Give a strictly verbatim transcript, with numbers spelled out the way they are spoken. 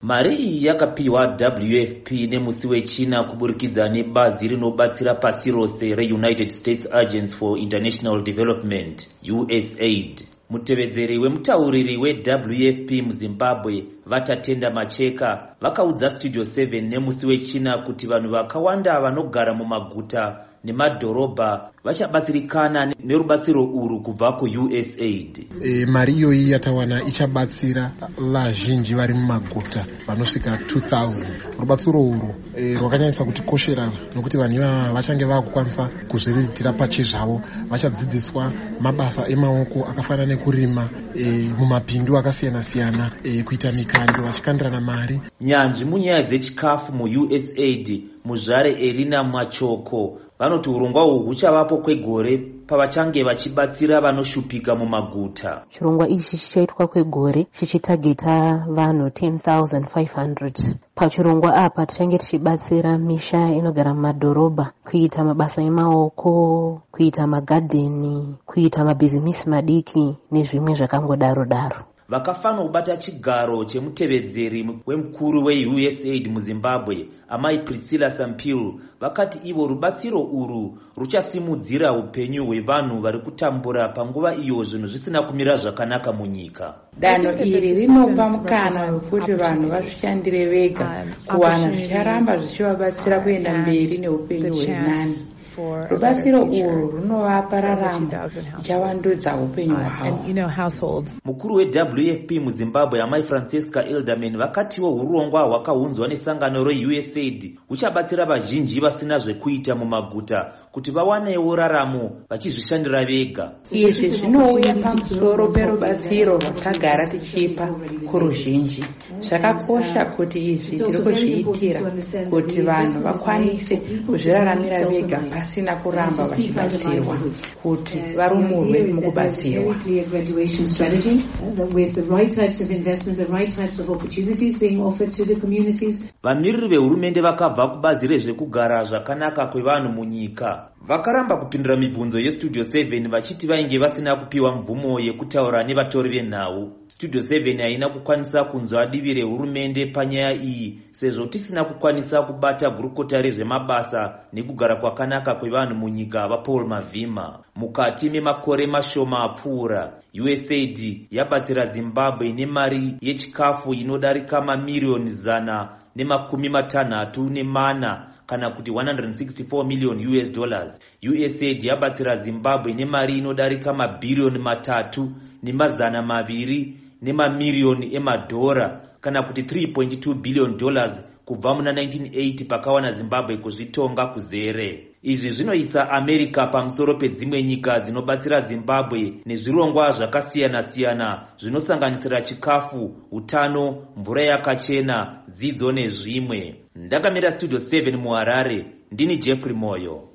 Mari iyi yakapiwa W F P nemusi wechina kuburikidza nebazi rinobatsira pasi rose reUnited States Agency for International Development U S A I D. Mutevedzeri wemutauriri we-W F P muZimbabwe Vatatenda Macheka vakaudza Studio seven nemusi wechina kuti vanhu vakawanda vanogara mumaguta nemadhorobha vachabatsirikana nerubatsiro uru kubva ku-U S A I D. E, mari iyoyi yatawana ichabatsira vazhinji vari mumaguta vanosvika two thousand. Rubatsiro uru e, rwakanyanyisa kutikoshera nokuti vanhu ivava vachange vakukwanisa kuzviriritira pachezvavo, vachadzidziswa mabasa emaoko akafanana nekurima e, mumapindu akasiyana-siyana, e, kuita mikando vachikandirana mari. Nyanzvi munyaya dzechikafu mu-U S A I D muzvare Erina Mwachoko vanoti urongwa uhu huchavapo kwegore pavachange vachibatsira vanoshupika mumaguta. Chirongwa ichi chichaitwa kwegore chichitageta vanhu ten thousand five hundred. Pachirongwa apa tichange tichibatsira misha inogara mumadhorobha kuita mabasa emaoko, kuita magadheni, kuita mabhizimisi madiki nezvimwe zvakangodaro daro. Vakafanwa kubata chigaro chemutevedzeri wemukuru we-U S A I D muZimbabwe Amai Priscilla Sampil vakati ivo rubatsiro uru ruchasimudzira upenyu hwevanhu vari kutambura panguva iyo zvinhu zvisina kumira zvakanaka munyika. Danho iri rinopa mukana wekuti vanhu vazvishandire vega kuwana zvicharamba zvichivabatsira kuenda mberi neupenyu hwerinani. Rubatsiro uru runovapa raramo ichawandudza upenyu hwavo. Mukuru we-W F P muZimbabwe Amai Francesca Elderman vakatiwo urongwa hwakaunzwa nesangano re-U S A I D huchabatsira vazhinji vasina zvekuita mumaguta kuti vawanewo raramo vachizvishandira vega. Izvi zvinouya pamusoro perubatsiro rwatagara tichipa kuruzhinji. Zvakakosha kuti izvi tiri kuzviitira kuti vanhu vakwanise kuzviraramira vega pasina kuramba vachibatsirwa, kuti varumurwe mukubatsirwa. Vamiriri vehurumende vakabva kubazi rezvekugara zvakanaka kwevanhu munyika vakaramba kupindura mibvunzo yeStudio seven vachiti vainge vasina kupiwa mvumo yekutaura nevatori venhau. Studio seven haina kukwanisa kunzwa divi rehurumende panyaya iyi sezvo tisina kukwanisa kubata gurukota rezvemabasa nekugara kwakanaka kwevanhu munyika vaPaul Mavhima. Mukati memakore mashoma apfuura, U S A I D yabatsira Zimbabwe nemari yechikafu inodarika mamiliyoni zana nemakumi matanhatu nemana kana kuti one hundred sixty-four million U S dollars. U S A I D yabatsira Zimbabwe nemari inodarika mabhiriyoni matatu nemazana maviri nemamiliyoni emadhora kana kuti three point two billion dollars kubva muna nineteen eighty pakawana Zimbabwe kuzvitonga kuzere. Izvi zvinoisa America pamusoro pedzimwe nyika dzinobatsira Zimbabwe nezvirongwa zvakasiyana-siyana zvinosanganisira chikafu, utano, mvura yakachena, dzidzo nezvimwe. Ndakamira Studio seven muHarare, ndini Jeffrey Moyo.